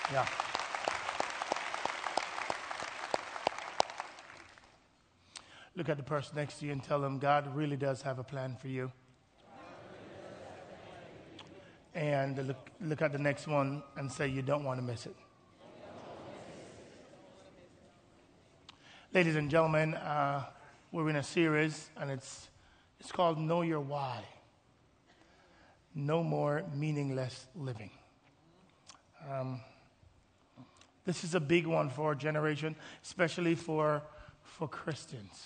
Yeah. Look at the person next to you and tell them God really does have a plan for you. And look at the next one and say you don't want to miss it. Ladies and gentlemen, we're in a series, and it's called Know Your Why. No more meaningless living. This is a big one for our generation, especially for Christians.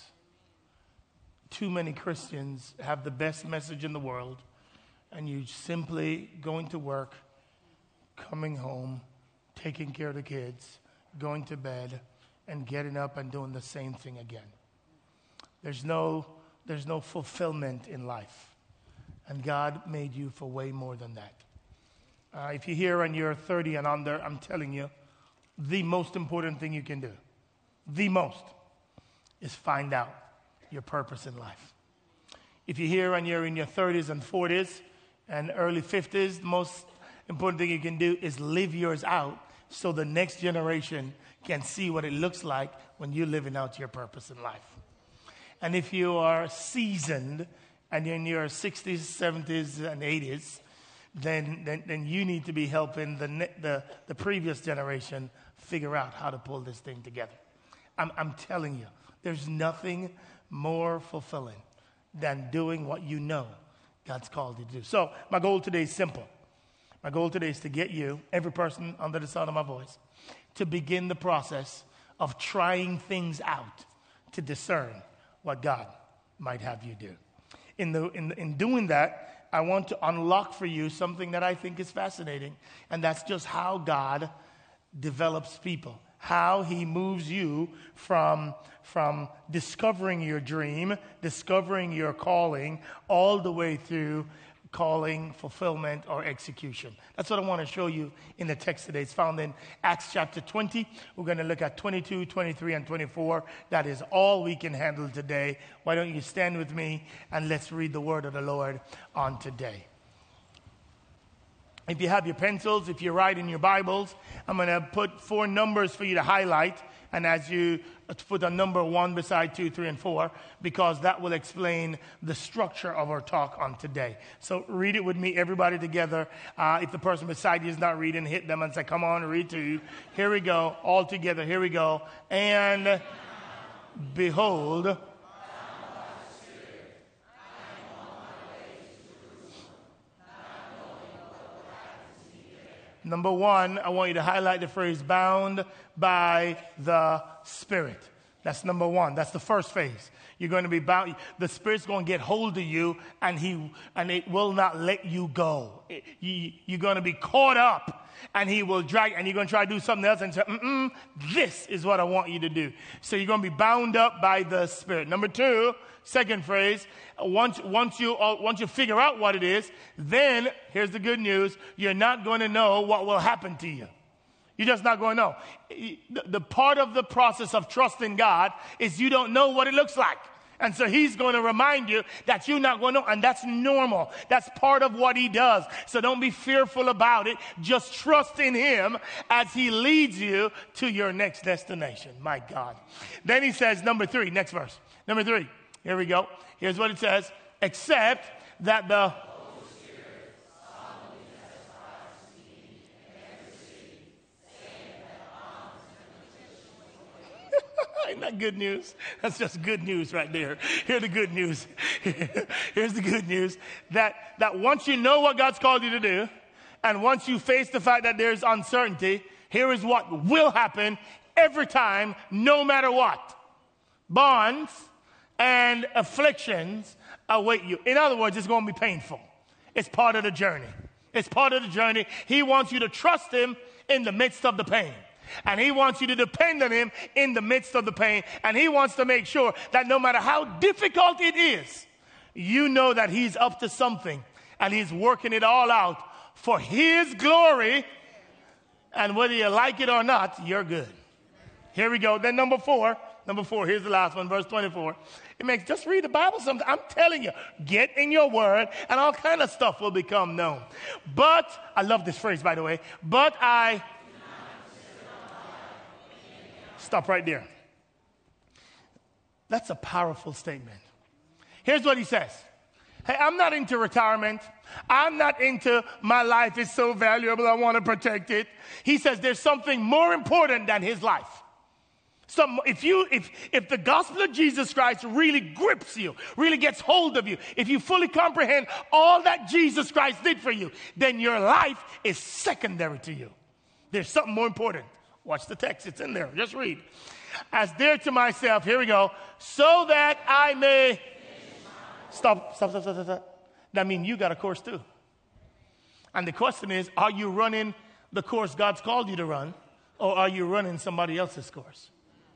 Too many Christians have the best message in the world, and you simply going to work, coming home, taking care of the kids, going to bed, and getting up and doing the same thing again. There's no fulfillment in life. And God made you for way more than that. If you're here and you're 30 and under, I'm telling you, the most important thing you can do, the most, is find out your purpose in life. If you're here and you're in your 30s and 40s and early 50s, the most important thing you can do is live yours out so the next generation can see what it looks like when you're living out your purpose in life. And if you are seasoned and you're in your 60s, 70s, and 80s, then you need to be helping the previous generation figure out how to pull this thing together. I'm telling you, there's nothing more fulfilling than doing what you know God's called you to do. So my goal today is simple. My goal today is to get you, every person under the sound of my voice, to begin the process of trying things out to discern what God might have you do. In doing that, I want to unlock for you something that I think is fascinating, and that's just how God develops people, how he moves you from discovering your dream, discovering your calling, all the way through calling, fulfillment, or execution. That's what I want to show you in the text today. It's found in Acts chapter 20. We're going to look at 22, 23, and 24. That is all we can handle today. Why don't you stand with me and let's read the word of the Lord on today. If you have your pencils, if you're writing your Bibles, I'm going to put 4 numbers for you to highlight. And as you put a number 1 beside 2, 3, and 4, because that will explain the structure of our talk on today. So read it with me, everybody together. If the person beside you is not reading, hit them and say, come on, read too. Here we go. All together. Here we go. And behold, number 1, I want you to highlight the phrase bound by the Spirit. That's number 1. That's the first phase. You're going to be bound. The Spirit's going to get hold of you, and it will not let you go. You're going to be caught up, and he will drag, and you're going to try to do something else and say, this is what I want you to do. So you're going to be bound up by the Spirit. Number 2, second phrase, once you figure out what it is, then, here's the good news, you're not going to know what will happen to you. You're just not going to know. The part of the process of trusting God is you don't know what it looks like. And so he's going to remind you that you're not going to know, and that's normal. That's part of what he does. So don't be fearful about it. Just trust in him as he leads you to your next destination. My God. Then he says, number 3, next verse. Number 3, here we go. Here's what it says. Except that the Ain't that good news? That's just good news right there. Here's the good news. Here's the good news. That once you know what God's called you to do, and once you face the fact that there's uncertainty, here is what will happen every time, no matter what. Bonds and afflictions await you. In other words, it's going to be painful. It's part of the journey. It's part of the journey. He wants you to trust him in the midst of the pain. And he wants you to depend on him in the midst of the pain. And he wants to make sure that no matter how difficult it is, you know that he's up to something. And he's working it all out for his glory. And whether you like it or not, you're good. Here we go. Then number 4, here's the last one, verse 24. Just read the Bible sometime. I'm telling you, get in your word and all kind of stuff will become known. But, I love this phrase, by the way, but I Stop right there. That's a powerful statement. Here's what he says. Hey, I'm not into retirement. I'm not into my life is so valuable, I want to protect it. He says there's something more important than his life. So if the gospel of Jesus Christ really grips you, really gets hold of you, if you fully comprehend all that Jesus Christ did for you, then your life is secondary to you. There's something more important. Watch the text. It's in there. Just read. As dear to myself, here we go, so that I may... Stop. That means you got a course too. And the question is, are you running the course God's called you to run, or are you running somebody else's course?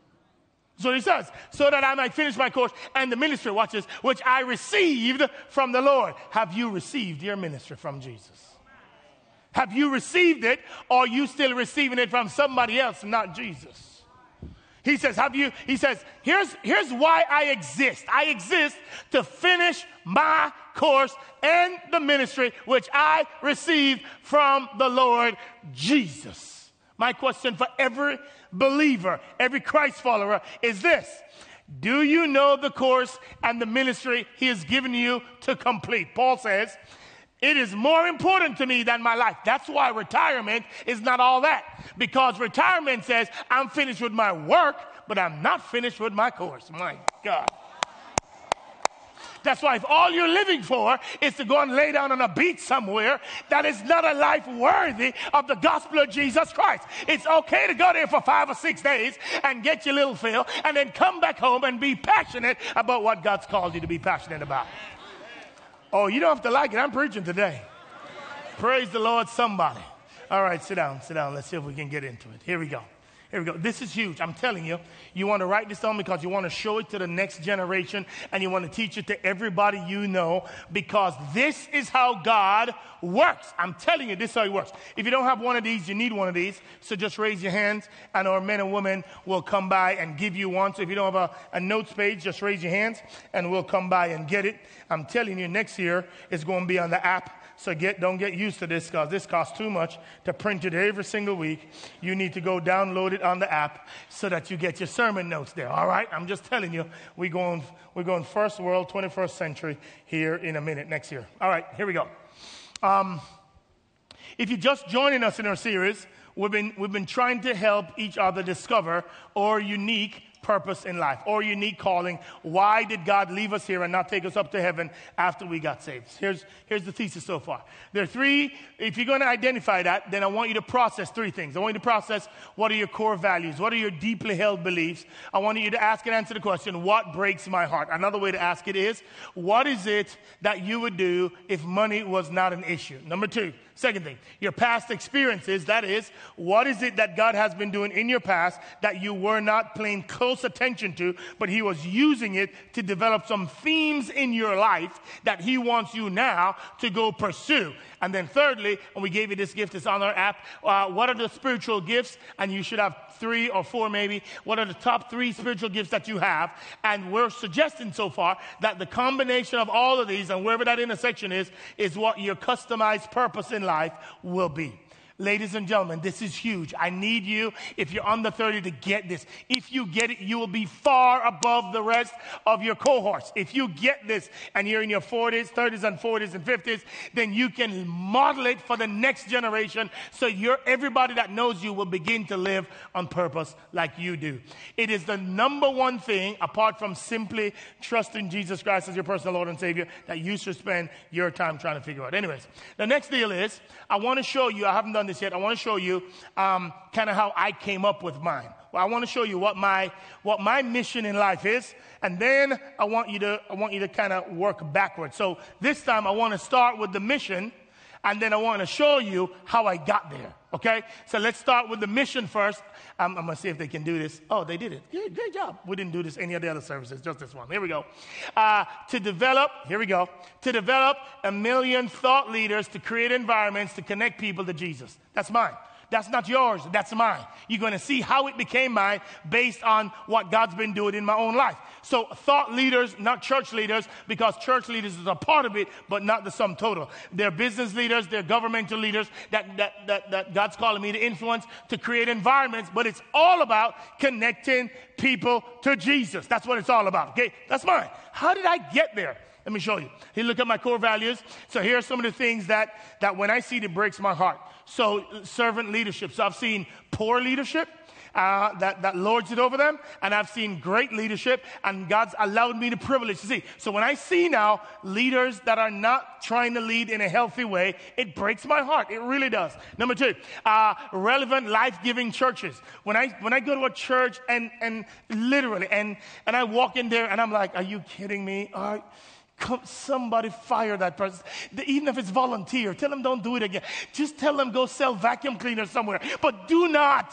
So he says, so that I might finish my course and the ministry, watch this, which I received from the Lord. Have you received your ministry from Jesus? Have you received it, or are you still receiving it from somebody else, not Jesus? He says, here's why I exist. I exist to finish my course and the ministry which I received from the Lord Jesus. My question for every believer, every Christ follower is this. Do you know the course and the ministry he has given you to complete? Paul says, it is more important to me than my life. That's why retirement is not all that. Because retirement says, I'm finished with my work, but I'm not finished with my course. My God. That's why if all you're living for is to go and lay down on a beach somewhere, that is not a life worthy of the gospel of Jesus Christ. It's okay to go there for 5 or 6 days and get your little fill and then come back home and be passionate about what God's called you to be passionate about. Oh, you don't have to like it. I'm preaching today. Praise the Lord, somebody. All right, sit down. Let's see if we can get into it. Here we go. This is huge. I'm telling you, you want to write this down because you want to show it to the next generation and you want to teach it to everybody you know, because this is how God works. I'm telling you, this is how he works. If you don't have one of these, you need one of these. So just raise your hands and our men and women will come by and give you one. So if you don't have a notes page, just raise your hands and we'll come by and get it. I'm telling you, next year it's going to be on the app. So don't get used to this because this costs too much to print it every single week. You need to go download it on the app so that you get your sermon notes there. All right? I'm just telling you, we're going first world, 21st century here in a minute next year. All right, here we go. If you're just joining us in our series, we've been trying to help each other discover our unique purpose in life or unique calling. Why did God leave us here and not take us up to heaven after we got saved? Here's the thesis so far. There are three. If you're going to identify that, then I want you to process three things. I want you to process what are your core values? What are your deeply held beliefs? I want you to ask and answer the question, what breaks my heart? Another way to ask it is, what is it that you would do if money was not an issue? Number two. Second thing, your past experiences, that is, what is it that God has been doing in your past that you were not paying close attention to, but he was using it to develop some themes in your life that he wants you now to go pursue. And then thirdly, and we gave you this gift, it's on our app, what are the spiritual gifts? And you should have 3 or 4 maybe. What are the top 3 spiritual gifts that you have? And we're suggesting so far that the combination of all of these and wherever that intersection is what your customized purpose in life will be. Ladies and gentlemen, this is huge. I need you, if you're under 30, to get this. If you get it, you will be far above the rest of your cohorts. If you get this and you're in your 40s, 30s, and 40s and 50s, then you can model it for the next generation so everybody that knows you will begin to live on purpose like you do. It is the number one thing, apart from simply trusting Jesus Christ as your personal Lord and Savior, that you should spend your time trying to figure out. Anyways, the next deal is, I want to show you, I haven't done this yet. I want to show you kind of how I came up with mine. Well, I want to show you what my mission in life is, and then I want you to kind of work backwards. So this time I want to start with the mission, and then I want to show you how I got there. Okay? So let's start with the mission first. I'm going to see if they can do this. Oh, they did it. Yeah, great job. We didn't do this any of the other services, just this one. Here we go. To develop 1 million thought leaders to create environments to connect people to Jesus. That's mine. That's not yours. That's mine. You're going to see how it became mine based on what God's been doing in my own life. So thought leaders, not church leaders, because church leaders is a part of it, but not the sum total. They're business leaders, they're governmental leaders that God's calling me to influence, to create environments, but it's all about connecting people to Jesus. That's what it's all about, okay? That's mine. How did I get there? Let me show you. Here, look at my core values. So here are some of the things that when I see it breaks my heart. So servant leadership. So I've seen poor leadership. That lords it over them, and I've seen great leadership, and God's allowed me the privilege to see. So when I see now leaders that are not trying to lead in a healthy way, it breaks my heart. It really does. Number two, relevant, life-giving churches. When I go to a church and literally, and I walk in there, and I'm like, are you kidding me? Somebody fire that person. Even if it's volunteer, tell them don't do it again. Just tell them go sell vacuum cleaners somewhere. But do not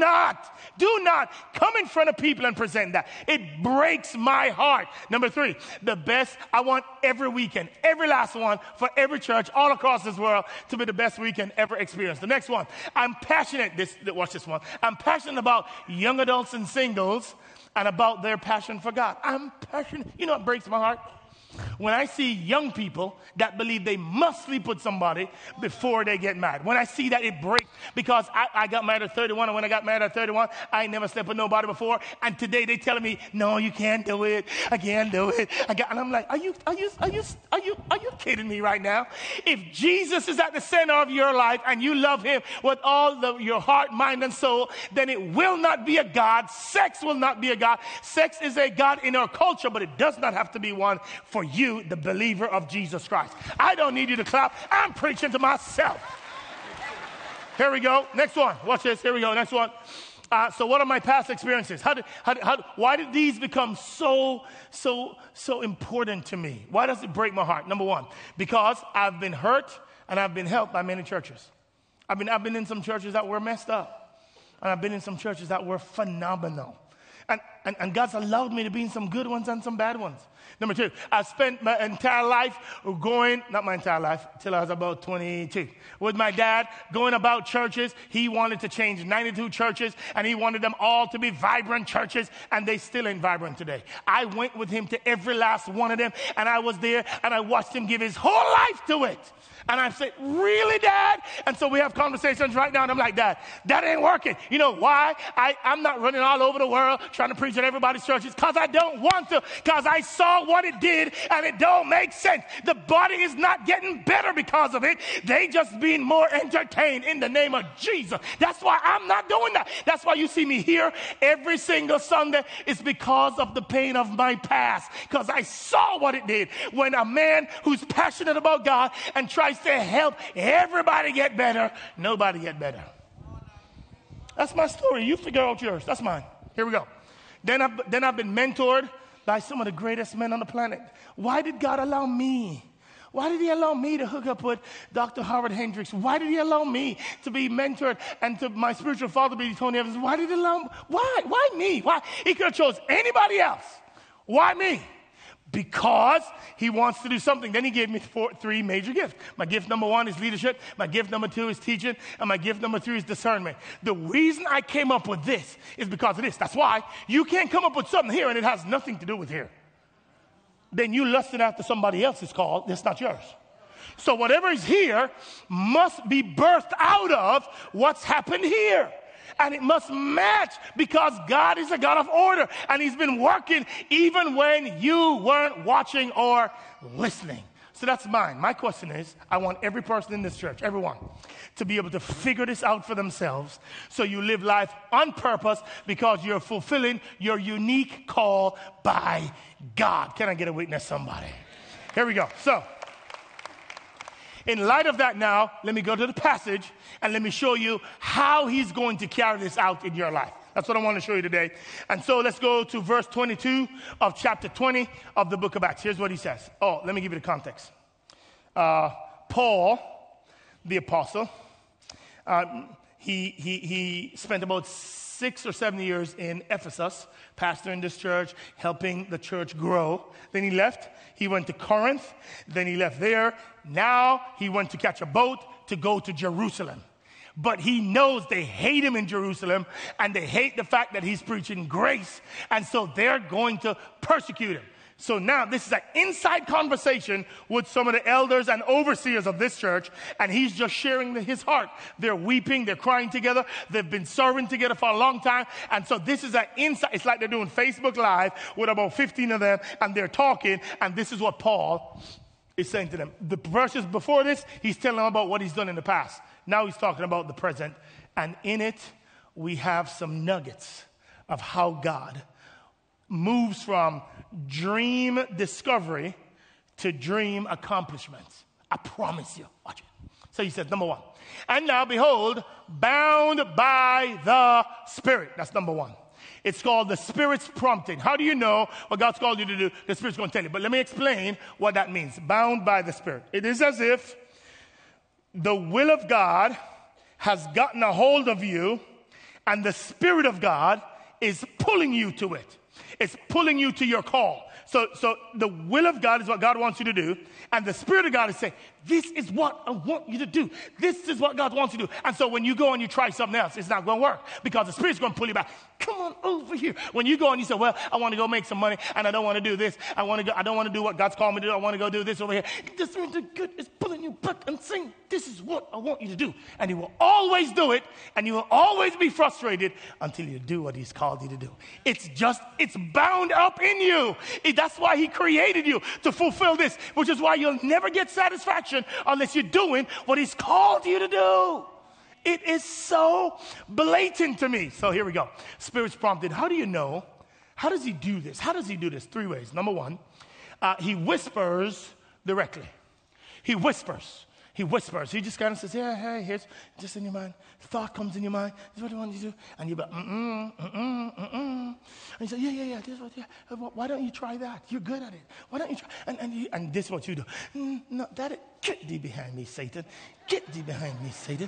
come in front of people and present that. It breaks my heart. Number three, the best. I want every weekend, every last one for every church all across this world to be the best weekend ever experienced. The next one, I'm passionate. Watch this one. I'm passionate about young adults and singles and about their passion for God. I'm passionate. You know what breaks my heart? When I see young people that believe they must sleep with somebody before they get married. When I see that, it breaks, because I got married at 31, and when I got married at 31, I ain't never slept with nobody before, and today they telling me, no, you can't do it, I can't do it. And I'm like, are you kidding me right now? If Jesus is at the center of your life and you love him with all your heart, mind, and soul, then it will not be a God. Sex will not be a God. Sex is a God in our culture, but it does not have to be one for you, the believer of Jesus Christ. I don't need you to clap. I'm preaching to myself. Here we go. Next one. Watch this. Here we go. Next one. So what are my past experiences? Why did these become so important to me? Why does it break my heart? Number one, because I've been hurt and I've been helped by many churches. I've been in some churches that were messed up, and I've been in some churches that were phenomenal. And God's allowed me to be in some good ones and some bad ones. Number two, I spent my entire life not my entire life, till I was about 22, with my dad going about churches. He wanted to change 92 churches, and he wanted them all to be vibrant churches, and they still ain't vibrant today. I went with him to every last one of them, and I was there, and I watched him give his whole life to it. And I said, really, Dad? And so we have conversations right now, and I'm like, Dad, that ain't working. You know why? I'm not running all over the world trying to preach at everybody's churches, because I don't want to, because I saw what it did, and it don't make sense. The body is not getting better because of it. They just being more entertained in the name of Jesus. That's why I'm not doing that. That's why you see me here every single Sunday. It's because of the pain of my past, because I saw what it did when a man who's passionate about God and tries to help everybody get better, nobody get better. That's my story. You figure out yours. That's mine. Here we go. Then I've been mentored by some of the greatest men on the planet. Why did God allow me? Why did he allow me to hook up with Dr. Howard Hendricks? Why did he allow me to be mentored and to my spiritual father be Tony Evans? Why did he allow me? Why me? Why? He could have chose anybody else. Why me? Because he wants to do something. Then he gave me three major gifts. My gift number one is leadership. My gift number two is teaching. And my gift number three is discernment. The reason I came up with this is because of this. That's why you can't come up with something here and it has nothing to do with here. Then you lusted after somebody else's call. That's not yours. So whatever is here must be birthed out of what's happened here. And it must match, because God is a God of order. And he's been working even when you weren't watching or listening. So that's mine. My question is, I want every person in this church, everyone, to be able to figure this out for themselves, so you live life on purpose because you're fulfilling your unique call by God. Can I get a witness, somebody? Here we go. So, in light of that now, let me go to the passage and let me show you how he's going to carry this out in your life. That's what I want to show you today. And so let's go to verse 22 of chapter 20 of the book of Acts. Here's what he says. Oh, let me give you the context. Paul, the apostle, he spent about 6 or 7 years in Ephesus, pastoring this church, helping the church grow. Then he left. He went to Corinth. Then he left there. Now he went to catch a boat to go to Jerusalem. But he knows they hate him in Jerusalem, and they hate the fact that he's preaching grace. And so they're going to persecute him. So now this is an inside conversation with some of the elders and overseers of this church, and he's just sharing his heart. They're weeping, they're crying together, they've been serving together for a long time, and so this is an inside. It's like they're doing Facebook Live with about 15 of them, and they're talking, and this is what Paul is saying to them. The verses before this, he's telling them about what he's done in the past. Now he's talking about the present, and in it we have some nuggets of how God moves from dream discovery to dream accomplishments. I promise you. Watch it. So he said, number one. And now, behold, bound by the Spirit. That's number one. It's called the Spirit's prompting. How do you know what God's called you to do? The Spirit's going to tell you. But let me explain what that means. Bound by the Spirit. It is as if the will of God has gotten a hold of you, and the Spirit of God is pulling you to it. It's pulling you to your call. So the will of God is what God wants you to do. And the Spirit of God is saying, this is what I want you to do. This is what God wants you to do. And so when you go and you try something else, it's not going to work because the Spirit's going to pull you back. Come on over here. When you go and you say, well, I want to go make some money and I don't want to do this. I don't want to do what God's called me to do. I want to go do this over here. The Spirit of God is pulling you back and saying, this is what I want you to do. And He will always do it, and you will always be frustrated until you do what He's called you to do. It's bound up in you. That's why He created you, to fulfill this, which is why you'll never get satisfaction unless you're doing what He's called you to do. It is so blatant to me. So here we go. Spirit's prompted. How do you know? How does He do this? How does He do this? 3 ways. Number one, He whispers directly. He whispers. He whispers. He just kind of says, yeah, hey, here's just in your mind. Thought comes in your mind. This is what I want you to do. And you're like, And you say, yeah, this is what, yeah. Why don't you try that? You're good at it. Why don't you try? And this is what you do. No, get thee behind me, Satan. Get thee behind me, Satan.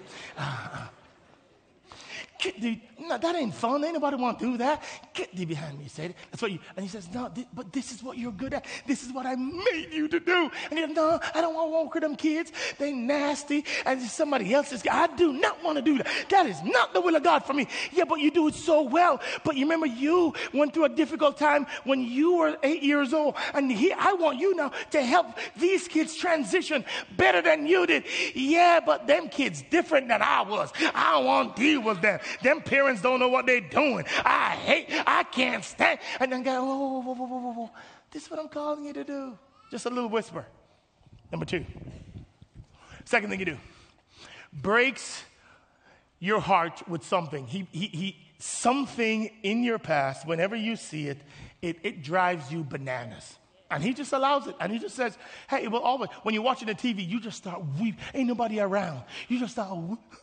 Get thee, no, that ain't fun. Ain't nobody want to do that. Get thee behind me, Satan. That's what you, and he says, no, but this is what you're good at. This is what I made you to do. And he says, no, I don't want to walk with them kids. They nasty. And somebody else's, I do not want to do that. That is not the will of God for me. Yeah, but you do it so well. But you remember you went through a difficult time when you were 8 years old. And I want you now to help these kids transition better than you did. Yeah, but them kids different than I was. I don't want to deal with them. Them parents don't know what they're doing. I can't stand. And then go, whoa. This is what I'm calling you to do. Just a little whisper. Number 2. Second thing you do. Breaks your heart with something. Something in your past, whenever you see it, it drives you bananas. And He just allows it. And He just says, hey, well, always, when you're watching the TV, you just start weeping. Ain't nobody around. You just start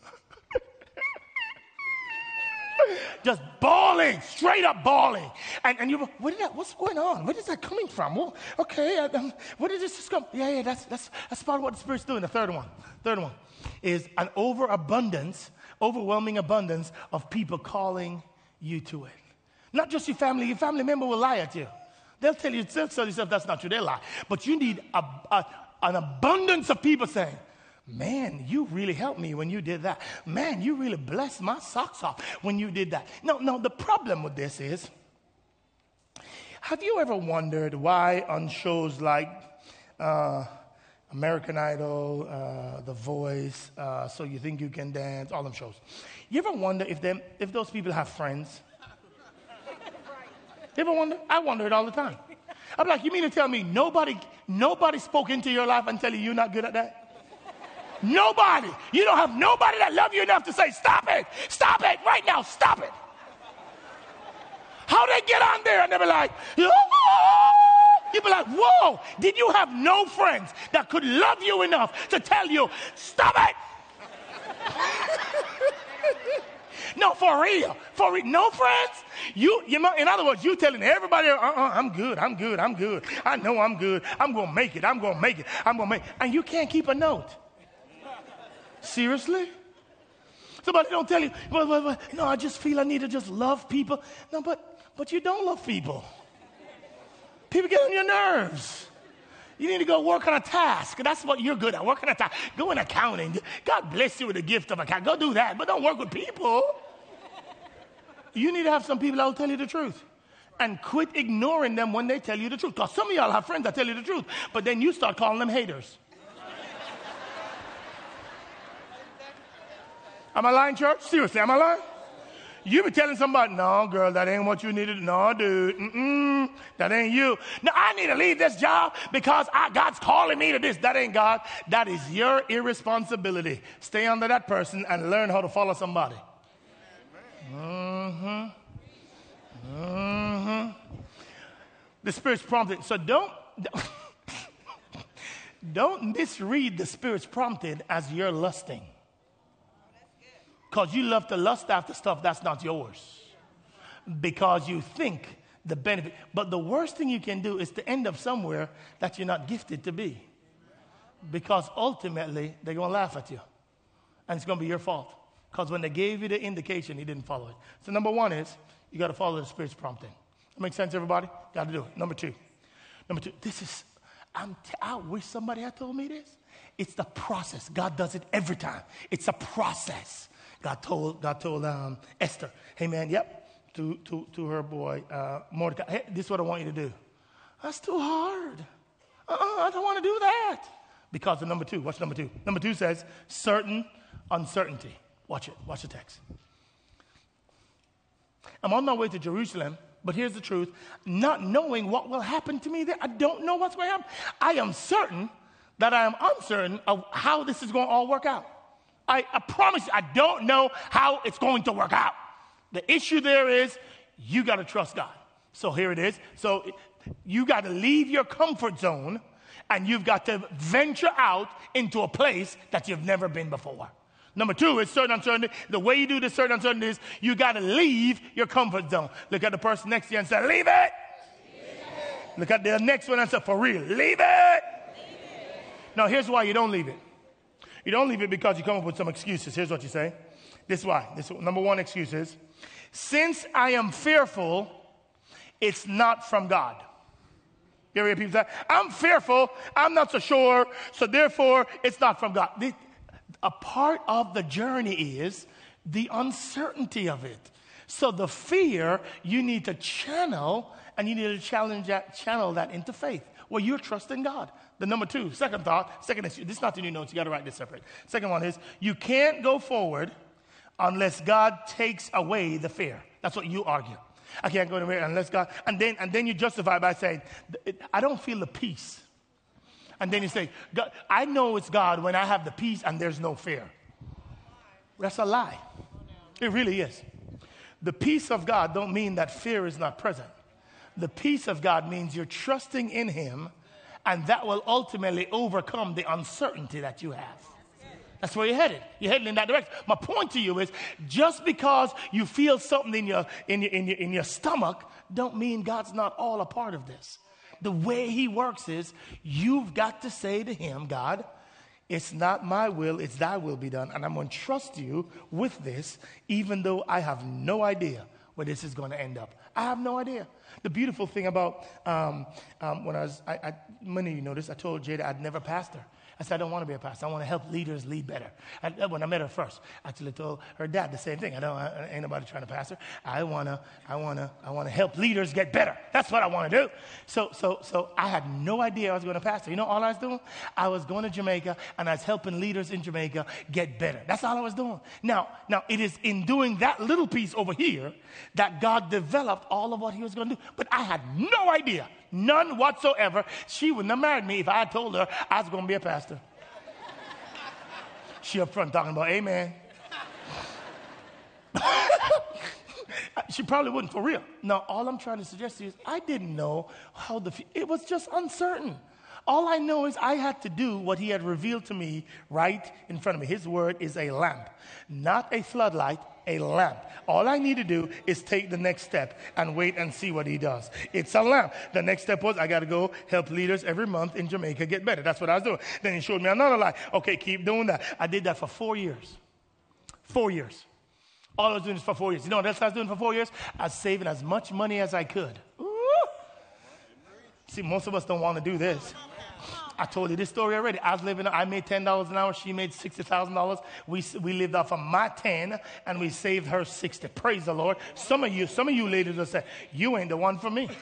just bawling, straight up bawling. And you go, what's going on? Where is that coming from? Well, okay, where did this come? Yeah, that's part of what the Spirit's doing. The third one is an overwhelming abundance of people calling you to it. Not just your family member will lie at you. They'll tell yourself that's not true, they'll lie. But you need an abundance of people saying, man, you really helped me when you did that. Man, you really blessed my socks off when you did that. No, the problem with this is, have you ever wondered why on shows like American Idol, The Voice, So You Think You Can Dance, all them shows, you ever wonder if those people have friends? You ever wonder? I wonder it all the time. I'm like, you mean to tell me nobody spoke into your life and tell you you're not good at that? Nobody. You don't have nobody that love you enough to say, stop it right now, stop it. How they get on there and they be like, you be like, whoa, did you have no friends that could love you enough to tell you, stop it? No, for real, no friends. In other words, you telling everybody, I'm good. I know I'm good. I'm gonna make it. And you can't keep a note. Seriously? Somebody don't tell you, well, no, I just feel I need to just love people. No, but you don't love people. People get on your nerves. You need to go work on a task. That's what you're good at, work on a task. Go in accounting. God bless you with the gift of accounting. Go do that, but don't work with people. You need to have some people that will tell you the truth. and quit ignoring them when they tell you the truth. Because some of y'all have friends that tell you the truth, but then you start calling them haters. Am I lying, church? Seriously, am I lying? You be telling somebody, no, girl, that ain't what you needed. No, dude, that ain't you. No, I need to leave this job because God's calling me to this. That ain't God. That is your irresponsibility. Stay under that person and learn how to follow somebody. The Spirit's prompting. So don't misread the Spirit's prompting as you're lusting. Because you love to lust after stuff that's not yours. Because you think the benefit. But the worst thing you can do is to end up somewhere that you're not gifted to be. Because ultimately, they're going to laugh at you. And it's going to be your fault. Because when they gave you the indication, you didn't follow it. So number one is, you got to follow the Spirit's prompting. That makes sense, everybody? Got to do it. Number two, this is, I wish somebody had told me this. It's the process. God does it every time. It's a process. God told Esther, hey man, to her boy Mordecai, hey, this is what I want you to do. That's too hard. I don't want to do that. Because of number two. Watch number two. Number two says, certain uncertainty. Watch it. Watch the text. I'm on my way to Jerusalem, but here's the truth. Not knowing what will happen to me there. I don't know what's going to happen. I am certain that I am uncertain of how this is going to all work out. I promise you, I don't know how it's going to work out. The issue there is you got to trust God. So here it is. So you got to leave your comfort zone and you've got to venture out into a place that you've never been before. Number two is certain uncertainty. The way you do this certain uncertainty is you got to leave your comfort zone. Look at the person next to you and say, leave it. Look at the next one and say, for real, leave it. Now, here's why you don't leave it. You don't leave it because you come up with some excuses. Here's what you say. This is why. Number one excuse is, since I am fearful, it's not from God. You ever hear people say, I'm fearful, I'm not so sure, so therefore it's not from God. A part of the journey is the uncertainty of it. So the fear, you need to channel, and you need to channel that into faith, where you're trusting God. The number two, second issue, this is not in your notes, you got to write this separate. Second one is, you can't go forward unless God takes away the fear. That's what you argue. I can't go anywhere unless God, and then you justify by saying, I don't feel the peace. And then you say, God, I know it's God when I have the peace and there's no fear. That's a lie. It really is. The peace of God don't mean that fear is not present. The peace of God means you're trusting in Him, and that will ultimately overcome the uncertainty that you have. That's where you're headed. You're heading in that direction. My point to you is, just because you feel something in your stomach, don't mean God's not all a part of this. The way He works is, you've got to say to Him, God, it's not my will, it's Thy will be done, and I'm going to trust You with this, even though I have no idea where this is going to end up. I have no idea. The beautiful thing about when many of you know this, I told Jada I'd never pastor. I said, I don't want to be a pastor. I want to help leaders lead better. And when I met her first, I actually told her dad the same thing. Ain't nobody trying to pastor. I want to help leaders get better. That's what I want to do. So I had no idea I was going to pastor. You know all I was doing? I was going to Jamaica, and I was helping leaders in Jamaica get better. That's all I was doing. Now it is in doing that little piece over here that God developed all of what He was going to do. But I had no idea. None whatsoever. She wouldn't have married me if I had told her I was going to be a pastor. She up front talking about amen. She probably wouldn't, for real. Now, all I'm trying to suggest to you is I didn't know how it was just uncertain. All I know is I had to do what He had revealed to me right in front of me. His word is a lamp, not a floodlight, a lamp. All I need to do is take the next step and wait and see what He does. It's a lamp. The next step was I got to go help leaders every month in Jamaica get better. That's what I was doing. Then He showed me another light. Okay, keep doing that. I did that for 4 years. 4 years. All I was doing is for 4 years. You know what else I was doing for 4 years? I was saving as much money as I could. Ooh. See, most of us don't want to do this. I told you this story already. I made $10 an hour. She made $60,000. We lived off of my 10 and we saved her 60. Praise the Lord. Some of you ladies will say, you ain't the one for me.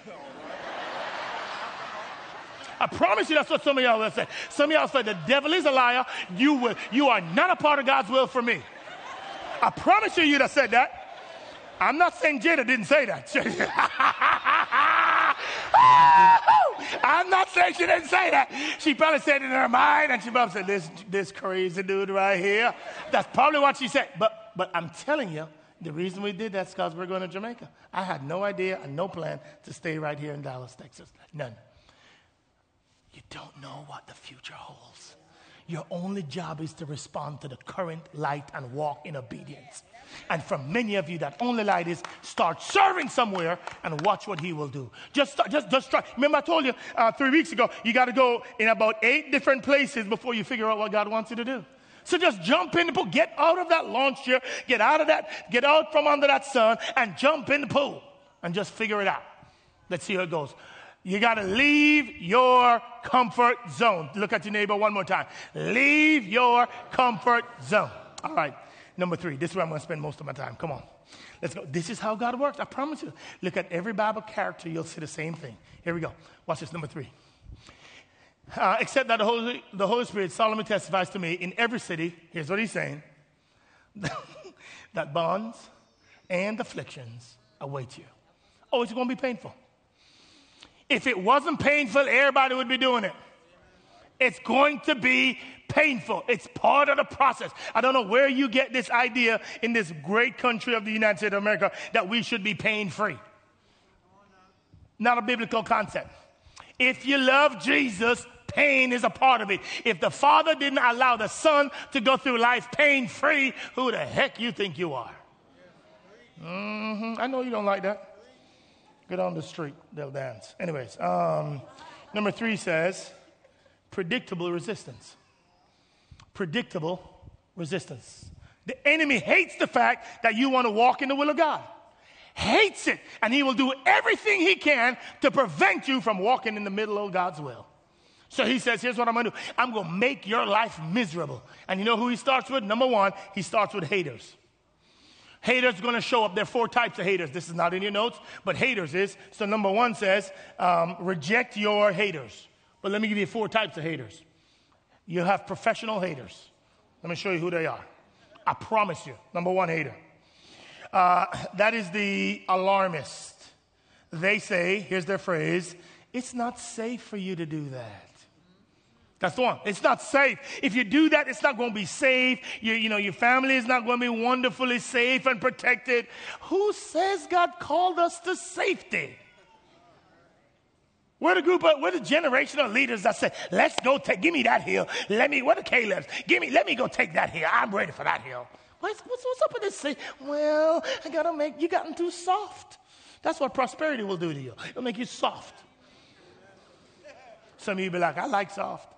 I promise you that's what some of y'all will say. Some of y'all say, the devil is a liar. You are not a part of God's will for me. I promise you that said that. I'm not saying Jada didn't say that. I'm not saying she didn't say that. She probably said it in her mind, and she probably said, this crazy dude right here. That's probably what she said. But I'm telling you, the reason we did that is because we're going to Jamaica. I had no idea and no plan to stay right here in Dallas, Texas. None. You don't know what the future holds. Your only job is to respond to the current light and walk in obedience. And for many of you, that only light is start serving somewhere and watch what he will do. Just try. Remember I told you 3 weeks ago, you got to go in about 8 different places before you figure out what God wants you to do. So just jump in the pool. Get out of that launch chair. Get out from under that sun and jump in the pool and just figure it out. Let's see how it goes. You got to leave your comfort zone. Look at your neighbor one more time. Leave your comfort zone. All right. Number 3. This is where I'm going to spend most of my time. Come on. Let's go. This is how God works. I promise you. Look at every Bible character. You'll see the same thing. Here we go. Watch this. Number 3. Except that the Holy Spirit solemnly testifies to me in every city. Here's what he's saying. That bonds and afflictions await you. Oh, it's going to be painful. If it wasn't painful, everybody would be doing it. It's going to be painful. It's part of the process. I don't know where you get this idea in this great country of the United States of America that we should be pain-free. Not a biblical concept. If you love Jesus, pain is a part of it. If the Father didn't allow the Son to go through life pain-free, who the heck you think you are? I know you don't like that. Get on the street, they'll dance. Anyways, number 3 says, predictable resistance. Predictable resistance. The enemy hates the fact that you want to walk in the will of God. Hates it. And he will do everything he can to prevent you from walking in the middle of God's will. So he says, here's what I'm going to do. I'm going to make your life miserable. And you know who he starts with? Number 1, he starts with haters. Haters are going to show up. There are 4 types of haters. This is not in your notes, but haters is. So number 1 says, reject your haters. But let me give you 4 types of haters. You have professional haters. Let me show you who they are. I promise you. Number 1 hater. That is the alarmist. They say, here's their phrase, it's not safe for you to do that. That's the one. It's not safe. If you do that, it's not going to be safe. Your family is not going to be wonderfully safe and protected. Who says God called us to safety? We're the generational leaders that say, let's go give me that hill. Where the Caleb's? Let me go take that hill. I'm ready for that hill. What's up with this? Well, you gotten too soft. That's what prosperity will do to you. It'll make you soft. Some of you be like, I like soft.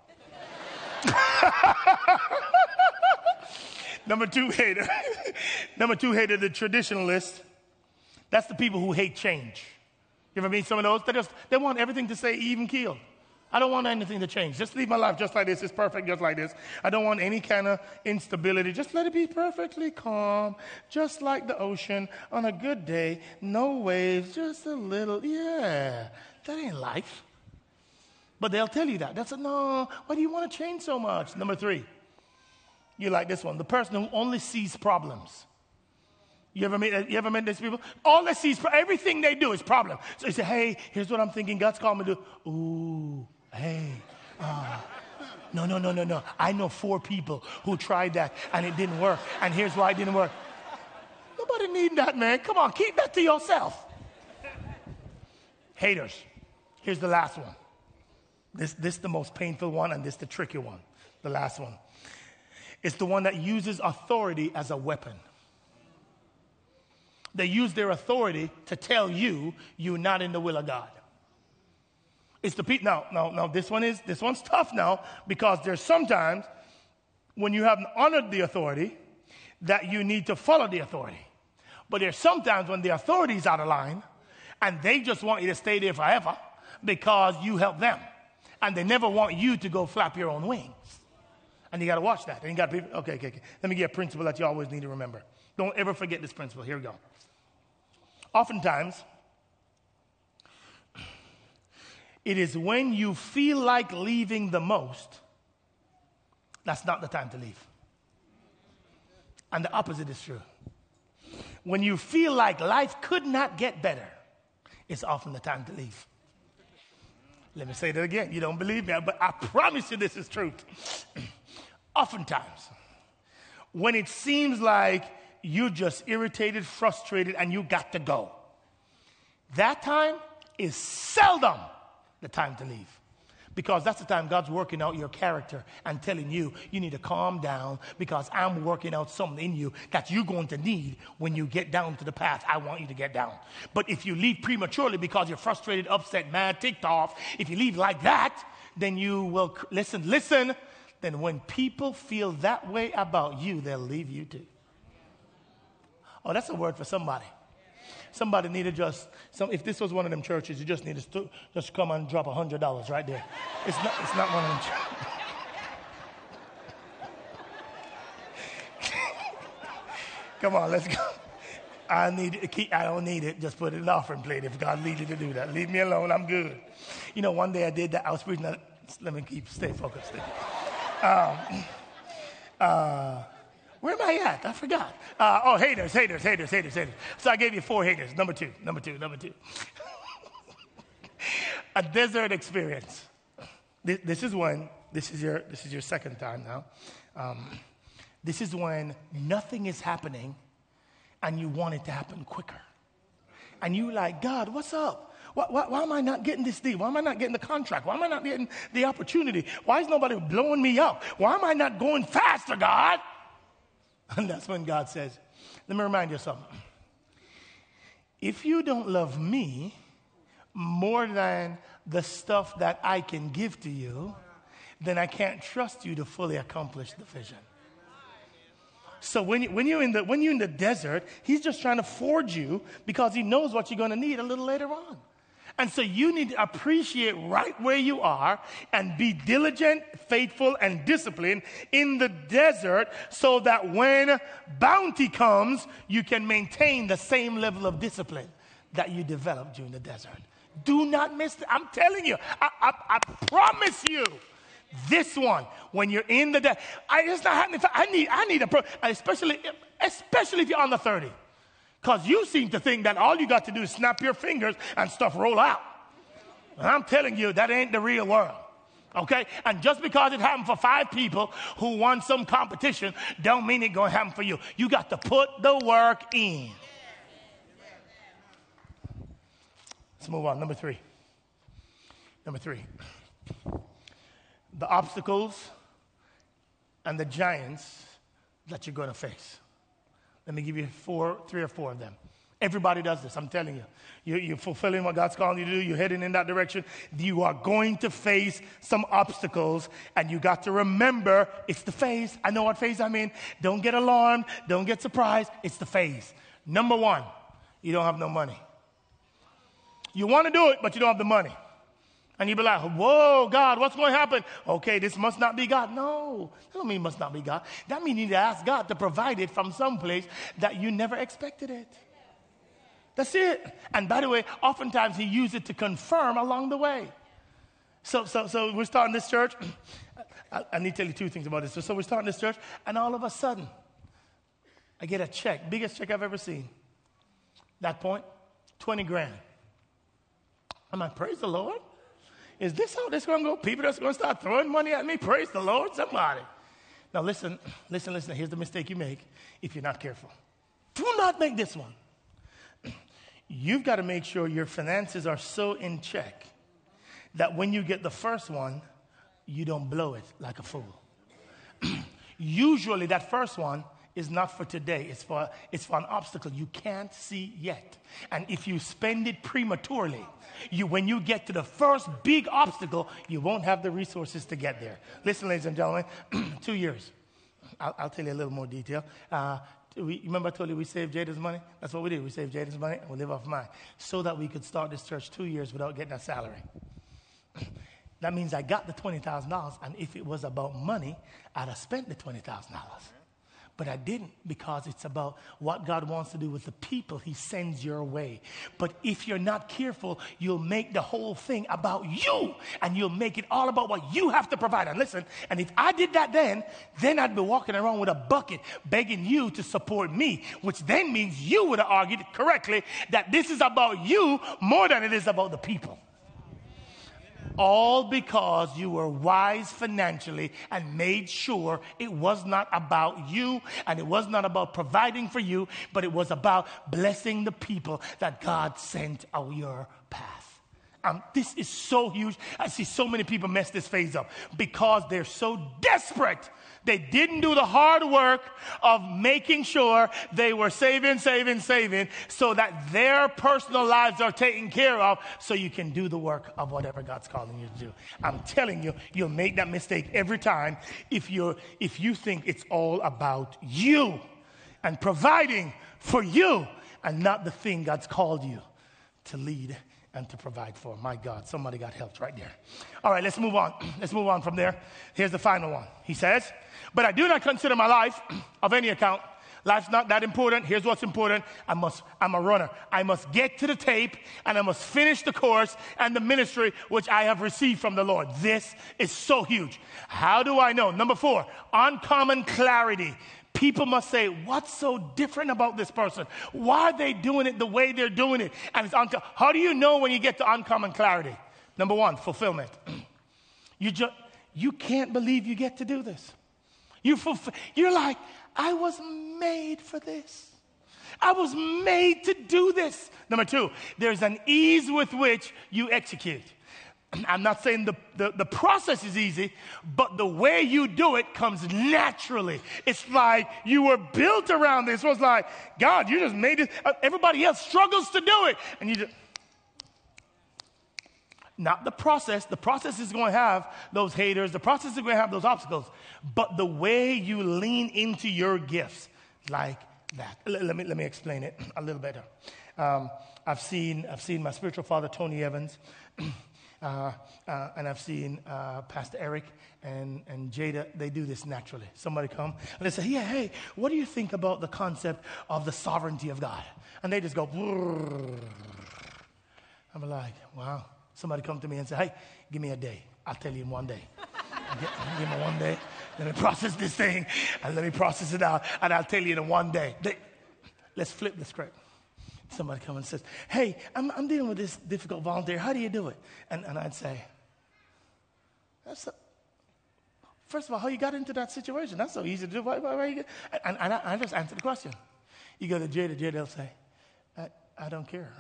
Number 2 hater. Number 2 hater, the traditionalist. That's the people who hate change. You ever meet some of those? They want everything to stay even keeled. I don't want anything to change. Just leave my life just like this. It's perfect just like this. I don't want any kind of instability. Just let it be perfectly calm, just like the ocean on a good day. No waves, just a little. Yeah, that ain't life. But they'll tell you that. They'll say, no, why do you want to change so much? Number 3, you like this one. The person who only sees problems. You ever met these people? All they see is everything they do is problem. So they say, hey, here's what I'm thinking God's called me to do. Ooh, hey, no. I know 4 people who tried that and it didn't work. And here's why it didn't work. Nobody need that, man. Come on, keep that to yourself. Haters. Here's the last one. This is the most painful one, and this is the tricky one. The last one. It's the one that uses authority as a weapon. They use their authority to tell you you're not in the will of God. It's the people. Now, this one's tough now, because there's sometimes when you haven't honored the authority that you need to follow the authority. But there's sometimes when the authority is out of line and they just want you to stay there forever because you help them. And they never want you to go flap your own wings. And you got to watch that. And you got people, okay. Let me give you a principle that you always need to remember. Don't ever forget this principle. Here we go. Oftentimes, it is when you feel like leaving the most, that's not the time to leave. And the opposite is true. When you feel like life could not get better, it's often the time to leave. Let me say that again. You don't believe me, but I promise you this is truth. Oftentimes, when it seems like you're just irritated, frustrated, and you got to go, that time is seldom the time to leave. Because that's the time God's working out your character and telling you, you need to calm down because I'm working out something in you that you're going to need when you get down to the path I want you to get down. But if you leave prematurely because you're frustrated, upset, mad, ticked off, if you leave like that, then you will, listen, then when people feel that way about you, they'll leave you too. Oh, that's a word for somebody. Somebody need to if this was one of them churches, you just need to just come and drop $100 right there. It's not one of them churches. Come on, let's go. I don't need it. Just put it in an offering plate if God leads you to do that. Leave me alone. I'm good. You know, one day I did that. I was preaching. Let me stay focused. Where am I at? I forgot. Haters. So I gave you 4 haters. Number two. A desert experience. This is your second time now. This is when nothing is happening and you want it to happen quicker. And you like, God, what's up? Why am I not getting this deal? Why am I not getting the contract? Why am I not getting the opportunity? Why is nobody blowing me up? Why am I not going faster, God? And that's when God says, let me remind you of something. If you don't love me more than the stuff that I can give to you, then I can't trust you to fully accomplish the vision. So when you're in the desert, he's just trying to forge you because he knows what you're going to need a little later on. And so you need to appreciate right where you are and be diligent, faithful, and disciplined in the desert so that when bounty comes, you can maintain the same level of discipline that you developed during the desert. Do not miss it. I'm telling you, I promise you, this one, when you're in the desert, it's not happening. I need especially if you're under 30. Because you seem to think that all you got to do is snap your fingers and stuff roll out. And I'm telling you, that ain't the real world. Okay? And just because it happened for 5 people who won some competition, don't mean it's going to happen for you. You got to put the work in. Let's move on. Number 3. The obstacles and the giants that you're going to face. Let me give you 3 or 4 of them. Everybody does this, I'm telling you. You're fulfilling what God's calling you to do. You're heading in that direction. You are going to face some obstacles, and you got to remember it's the phase. I know what phase I'm in. Don't get alarmed. Don't get surprised. It's the phase. Number 1, you don't have no money. You want to do it, but you don't have the money. And you be like, whoa, God, what's going to happen? Okay, this must not be God. No, that don't mean it must not be God. That means you need to ask God to provide it from some place that you never expected it. That's it. And by the way, oftentimes he uses it to confirm along the way. So we're starting this church. I need to tell you 2 things about this. So we're starting this church, and all of a sudden, I get a check, biggest check I've ever seen. That point, 20 grand. I'm like, praise the Lord. Is this how this going to go? People that's going to start throwing money at me? Praise the Lord, somebody. Now listen. Here's the mistake you make if you're not careful. Do not make this one. You've got to make sure your finances are so in check that when you get the first one, you don't blow it like a fool. Usually that first one is not for today. It's for an obstacle you can't see yet. And if you spend it prematurely, when you get to the first big obstacle, you won't have the resources to get there. Listen, ladies and gentlemen, 2 years. I'll tell you a little more detail. Remember I told you we saved Jada's money? That's what we did. We saved Jada's money and we live off mine so that we could start this church 2 years without getting a salary. That means I got the $20,000, and if it was about money, I'd have spent the $20,000. But I didn't, because it's about what God wants to do with the people he sends your way. But if you're not careful, you'll make the whole thing about you, and you'll make it all about what you have to provide. And listen, and if I did that then I'd be walking around with a bucket begging you to support me, which then means you would have argued correctly that this is about you more than it is about the people. All because you were wise financially and made sure it was not about you, and it was not about providing for you, but it was about blessing the people that God sent out your path. This is so huge. I see so many people mess this phase up because they're so desperate. They didn't do the hard work of making sure they were saving so that their personal lives are taken care of so you can do the work of whatever God's calling you to do. I'm telling you, you'll make that mistake every time if you think it's all about you and providing for you and not the thing God's called you to lead and to provide for. My God, somebody got helped right there. All right, let's move on. Let's move on from there. Here's the final one. He says, but I do not consider my life of any account. Life's not that important. Here's what's important. I'm a runner. I must get to the tape, and I must finish the course and the ministry which I have received from the Lord. This is so huge. How do I know? Number 4, uncommon clarity. People must say, what's so different about this person? Why are they doing it the way they're doing it? And how do you know when you get to uncommon clarity? Number 1, fulfillment. You can't believe you get to do this. You're like, I was made for this. I was made to do this. Number 2, there's an ease with which you execute. I'm not saying the process is easy, but the way you do it comes naturally. It's like you were built around this. It was like, God, you just made it. Everybody else struggles to do it. And you just... Not the process. The process is going to have those haters. The process is going to have those obstacles. But the way you lean into your gifts like that. Let me explain it a little better. I've seen my spiritual father, Tony Evans, and I've seen Pastor Eric and Jada. They do this naturally. Somebody come and they say, yeah, hey, what do you think about the concept of the sovereignty of God? And they just go, brrr. I'm like, wow. Somebody come to me and say, hey, give me a day. I'll tell you in one day. Give me 1 day. Let me process this thing, and let me process it out, and I'll tell you in 1 day. Let's flip the script. Somebody come and says, hey, I'm dealing with this difficult volunteer. How do you do it? And I'd say, first of all, how you got into that situation? That's so easy to do. Why you get? And I just answer the question. You go to Jada, will say, I don't care.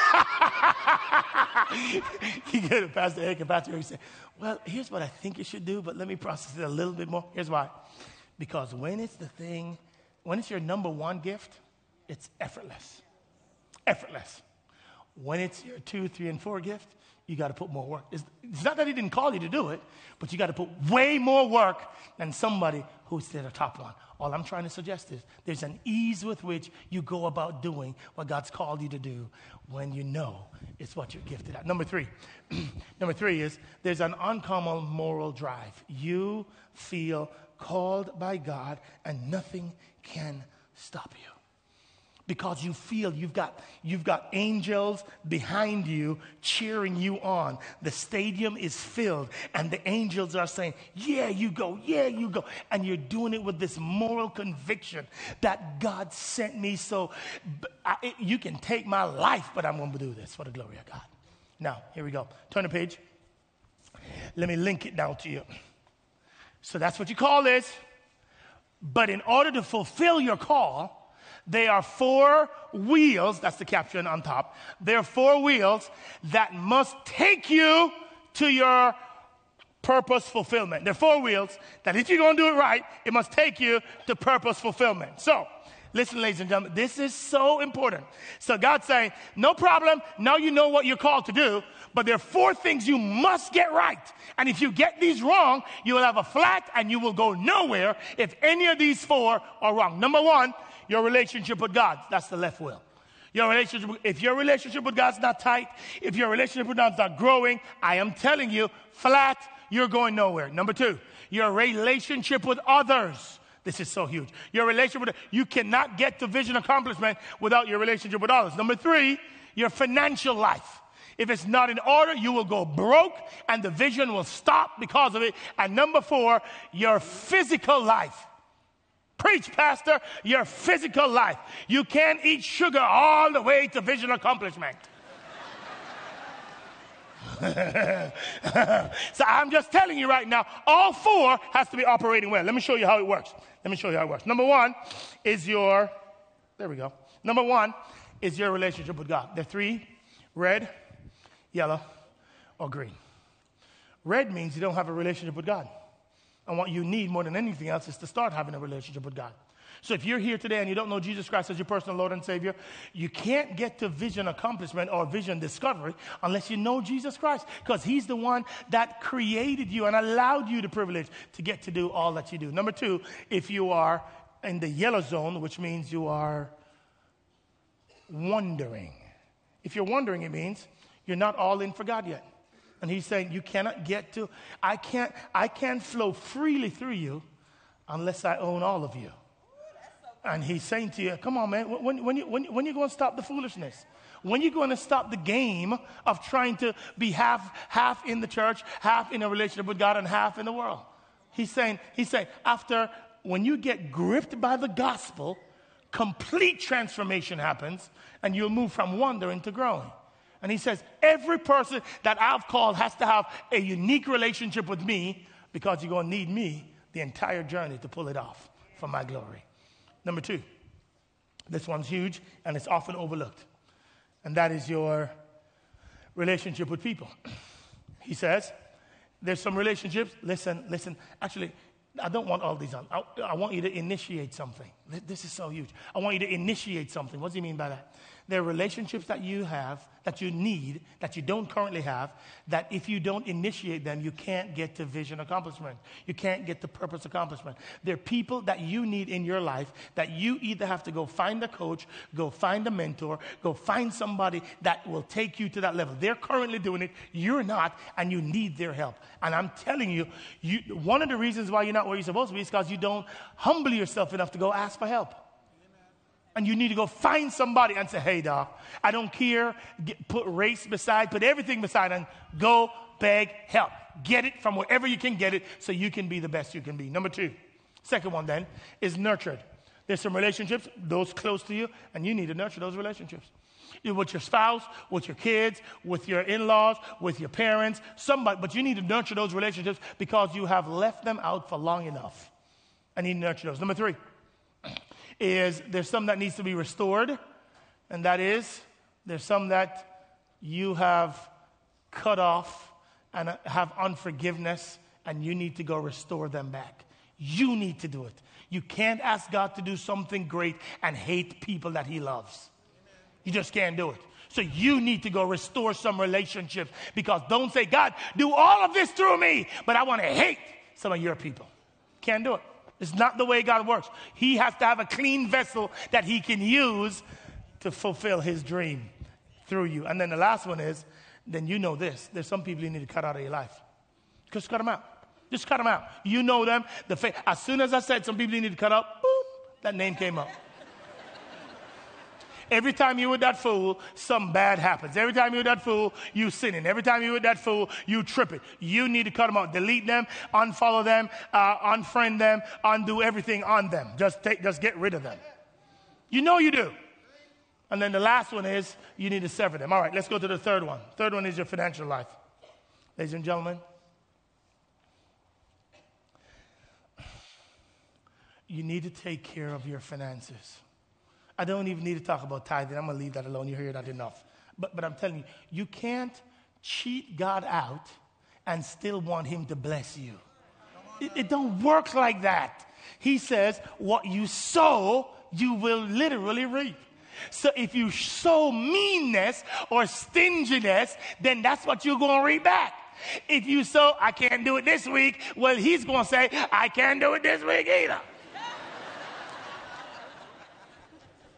You go to Pastor Eric and Pastor Eric say, well, here's what I think you should do, but let me process it a little bit more. Here's why. Because when it's your number 1 gift, it's effortless. Effortless. When it's your 2, 3, and 4 gift, you got to put more work. It's not that he didn't call you to do it, but you got to put way more work than somebody who's the top one. All I'm trying to suggest is there's an ease with which you go about doing what God's called you to do when you know it's what you're gifted at. Number 3 is there's an uncommon moral drive. You feel called by God, and nothing can stop you. Because you feel you've got angels behind you cheering you on. The stadium is filled, and the angels are saying, yeah, you go. And you're doing it with this moral conviction that God sent me, so you can take my life, but I'm going to do this for the glory of God. Now, here we go. Turn the page. Let me link it down to you. So that's what you call this. But in order to fulfill your call, there are 4 wheels, that's the caption on top. There are 4 wheels that must take you to your purpose fulfillment. There are 4 wheels that if you're going to do it right, it must take you to purpose fulfillment. So, listen, ladies and gentlemen, this is so important. So God's saying, no problem, now you know what you're called to do, but there are 4 things you must get right. And if you get these wrong, you will have a flat and you will go nowhere if any of these 4 are wrong. Number 1, your relationship with God. That's the left wheel. If your relationship with God's not tight, if your relationship with God's not growing, I am telling you, flat, you're going nowhere. Number 2, your relationship with others. This is so huge. Your relationship with, you cannot get to vision accomplishment without your relationship with others. Number 3, your financial life. If it's not in order, you will go broke and the vision will stop because of it. And number 4, your physical life. Preach, Pastor, your physical life. You can't eat sugar all the way to vision accomplishment. So I'm just telling you right now, all 4 has to be operating well. Let me show you how it works. Number 1 is your relationship with God. There are 3, red, yellow, or green. Red means you don't have a relationship with God. And what you need more than anything else is to start having a relationship with God. So if you're here today and you don't know Jesus Christ as your personal Lord and Savior, you can't get to vision accomplishment or vision discovery unless you know Jesus Christ, because he's the one that created you and allowed you the privilege to get to do all that you do. Number 2, if you are in the yellow zone, which means you are wondering. If you're wondering, it means you're not all in for God yet. And he's saying, you cannot get to, I can't flow freely through you unless I own all of you. And he's saying to you, come on, man, when you going to stop the foolishness? When you going to stop the game of trying to be half in the church, half in a relationship with God, and half in the world? He's saying, when you get gripped by the gospel, complete transformation happens, and you'll move from wondering to growing. And he says, every person that I've called has to have a unique relationship with me, because you're going to need me the entire journey to pull it off for my glory. Number 2, this one's huge, and it's often overlooked. And that is your relationship with people. He says, there's some relationships. Listen. Actually, I don't want all these on. I want you to initiate something. This is so huge. I want you to initiate something. What does he mean by that? There are relationships that you have, that you need, that you don't currently have, that if you don't initiate them, you can't get to vision accomplishment. You can't get to purpose accomplishment. There are people that you need in your life that you either have to go find a coach, go find a mentor, go find somebody that will take you to that level. They're currently doing it. You're not, and you need their help. And I'm telling you, one of the reasons why you're not where you're supposed to be is because you don't humble yourself enough to go ask for help. And you need to go find somebody and say, hey, doc, I don't care. Put race beside, put everything beside, and go beg help. Get it from wherever you can get it so you can be the best you can be. Number 2, second one then, is nurtured. There's some relationships, those close to you, and you need to nurture those relationships. With your spouse, with your kids, with your in-laws, with your parents, somebody. But you need to nurture those relationships because you have left them out for long enough. I need to nurture those. Number 3. Is there's some that needs to be restored, and that is there's some that you have cut off and have unforgiveness, and you need to go restore them back. You need to do it. You can't ask God to do something great and hate people that he loves. You just can't do it. So you need to go restore some relationships, because don't say, God, do all of this through me, but I want to hate some of your people. Can't do it. It's not the way God works. He has to have a clean vessel that he can use to fulfill his dream through you. And then the last one is, then you know this. There's some people you need to cut out of your life. Just cut them out. Just cut them out. You know them. As soon as I said some people you need to cut out, boop, that name came up. Every time you're with that fool, something bad happens. Every time you're with that fool, you sinning. Every time you're with that fool, you tripping. You need to cut them out. Delete them, unfollow them, unfriend them, undo everything on them. Just get rid of them. You know you do. And then the last one is you need to sever them. All right, let's go to the third one. Third one is your financial life. Ladies and gentlemen, you need to take care of your finances. I don't even need to talk about tithing. I'm going to leave that alone. You hear that enough. But I'm telling you, you can't cheat God out and still want him to bless you. It don't work like that. He says, what you sow, you will literally reap. So if you sow meanness or stinginess, then that's what you're going to reap back. If you sow, I can't do it this week, well, he's going to say, I can't do it this week either.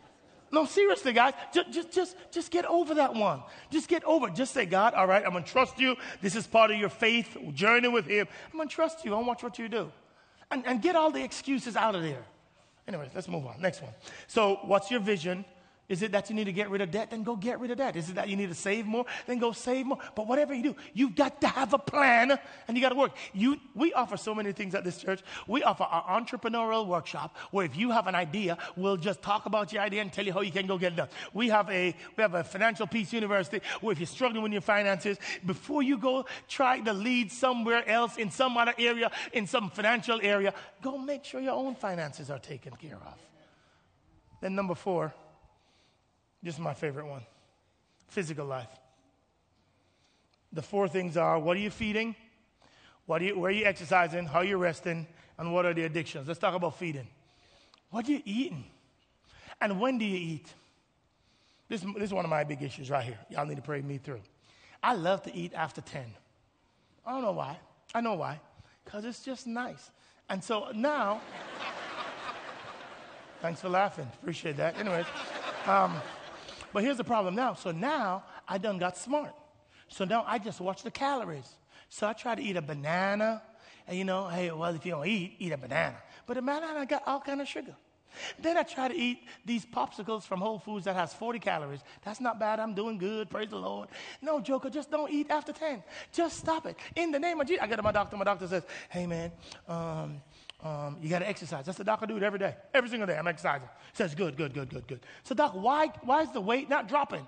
No, seriously, guys. Just get over that one. Just get over it. Just say, God, all right, I'm going to trust you. This is part of your faith journey with him. I'm going to trust you. I want what you do. And get all the excuses out of there. Anyways, let's move on. Next one. So what's your vision? Is it that you need to get rid of debt? Then go get rid of debt. Is it that you need to save more? Then go save more. But whatever you do, you've got to have a plan and you got to work. We offer so many things at this church. We offer our entrepreneurial workshop where if you have an idea, we'll just talk about your idea and tell you how you can go get it done. We have a Financial Peace University where if you're struggling with your finances, before you go try to lead somewhere else in some other area, in some financial area, go make sure your own finances are taken care of. Then number 4. This is my favorite one. Physical life. The 4 things are, what are you feeding? Where are you exercising? How are you resting? And what are the addictions? Let's talk about feeding. What are you eating? And when do you eat? This is one of my big issues right here. Y'all need to pray me through. I love to eat after 10. I don't know why. I know why. Because it's just nice. And so now, thanks for laughing. Appreciate that. Anyways. But here's the problem now. So now I done got smart. So now I just watch the calories. So I try to eat a banana. And hey, well, if you don't eat a banana. But a banana got all kind of sugar. Then I try to eat these popsicles from Whole Foods that has 40 calories. That's not bad. I'm doing good. Praise the Lord. No, Joker, just don't eat after 10. Just stop it. In the name of Jesus. I go to my doctor. My doctor says, hey, man, you got to exercise. That's the doctor. I do it every day. Every single day I'm exercising. He says, good. So, doc, why is the weight not dropping?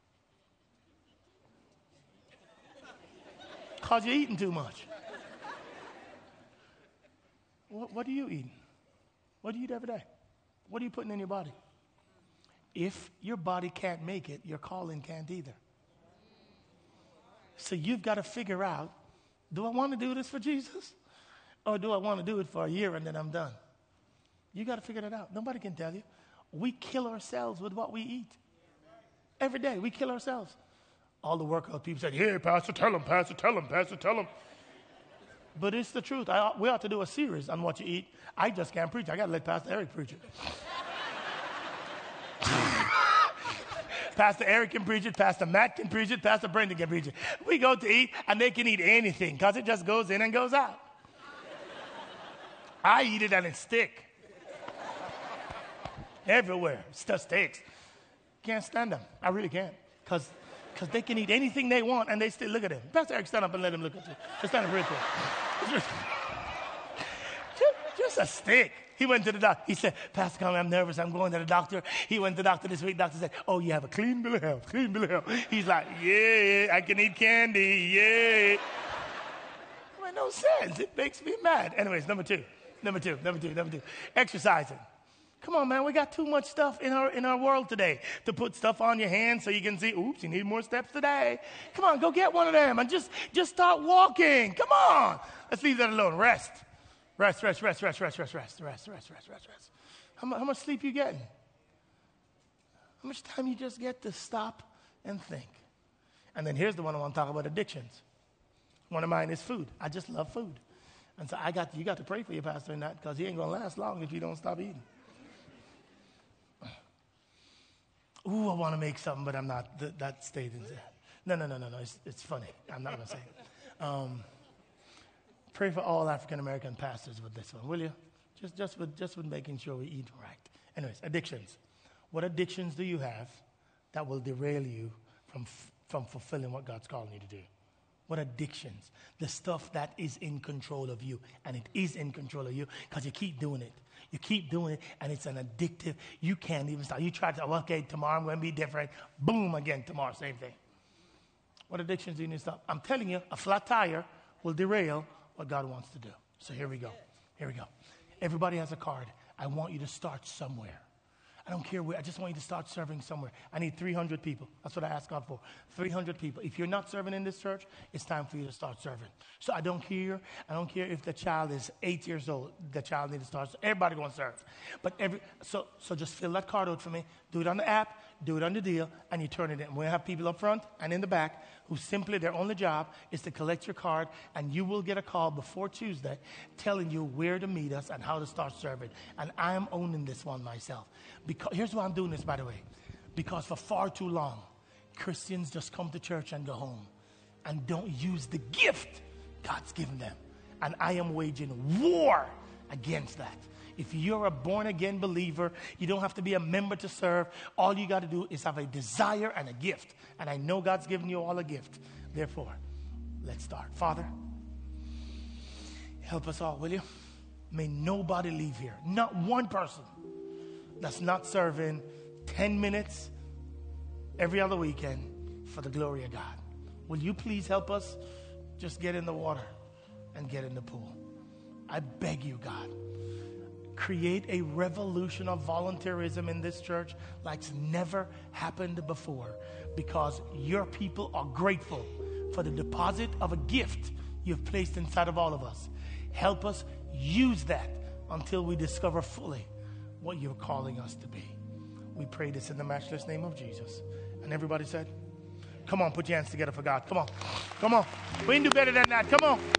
Because you're eating too much. What are you eating? What do you eat every day? What are you putting in your body? If your body can't make it, your calling can't either. So you've got to figure out, do I want to do this for Jesus? Or do I want to do it for a year and then I'm done? You got to figure that out. Nobody can tell you. We kill ourselves with what we eat. Every day, we kill ourselves. All the workout people say, yeah, Pastor, tell them, Pastor, tell them, Pastor, tell them. But it's the truth. We ought to do a series on what you eat. I just can't preach. I got to let Pastor Eric preach it. Pastor Eric can preach it. Pastor Matt can preach it. Pastor Brendan can preach it. We go to eat, and they can eat anything because it just goes in and goes out. I eat it, and it stick. Everywhere. It just sticks. Can't stand them. I really can't. Because they can eat anything they want, and they still look at him. Pastor Eric, stand up and let him look at you. Just stand up real quick. Just a stick. He went to the doctor. He said, Pastor Conley, I'm nervous. I'm going to the doctor. He went to the doctor this week. Doctor said, oh, you have a clean bill of health. Clean bill of health. He's like, yeah, I can eat candy. Yeah. It made no sense. It makes me mad. Anyways, number two. Exercising. Come on, man. We got too much stuff in our world today to put stuff on your hands so you can see, oops, you need more steps today. Come on, go get one of them and just start walking. Come on. Let's leave that alone. Rest. Rest. How much sleep you getting? How much time you just get to stop and think? And then here's the one I want to talk about, addictions. One of mine is food. I just love food. And so you got to pray for your pastor in that because he ain't going to last long if you don't stop eating. Ooh, I want to make something, but I'm not. That stayed in there. No. It's funny. I'm not going to say it. Pray for all African-American pastors with this one, will you? Just with making sure we eat right. Anyways, addictions. What addictions do you have that will derail you from fulfilling what God's calling you to do? What addictions? The stuff that is in control of you. And it is in control of you because you keep doing it. You keep doing it, and it's an addictive. You can't even stop. You try to, okay, tomorrow I'm going to be different. Boom, again, tomorrow, same thing. What addictions do you need to stop? I'm telling you, a flat tire will derail what God wants to do. So here we go. Everybody has a card. I want you to start somewhere. I don't care where. I just want you to start serving somewhere. I need 300 people. That's what I asked God for. 300 people. If you're not serving in this church, it's time for you to start serving. So I don't care if the child is 8 years old. The child needs to start. Everybody going to serve. But so just fill that card out for me. Do it on the app, do it on the deal, and you turn it in. We'll have people up front and in the back who simply, their only job is to collect your card, and you will get a call before Tuesday telling you where to meet us and how to start serving. And I am owning this one myself. Because here's why I'm doing this, by the way. Because for far too long, Christians just come to church and go home and don't use the gift God's given them. And I am waging war against that. If you're a born-again believer, you don't have to be a member to serve. All you got to do is have a desire and a gift. And I know God's given you all a gift. Therefore, let's start. Father, help us all, will you? May nobody leave here, not one person that's not serving 10 minutes every other weekend for the glory of God. Will you please help us just get in the water and get in the pool? I beg you, God. Create a revolution of volunteerism in this church like's never happened before, because your people are grateful for the deposit of a gift you've placed inside of all of us. Help us use that until we discover fully what you're calling us to be. We pray this in the matchless name of Jesus. And everybody said, come on, put your hands together for God. Come on. Come on. We can do better than that. Come on.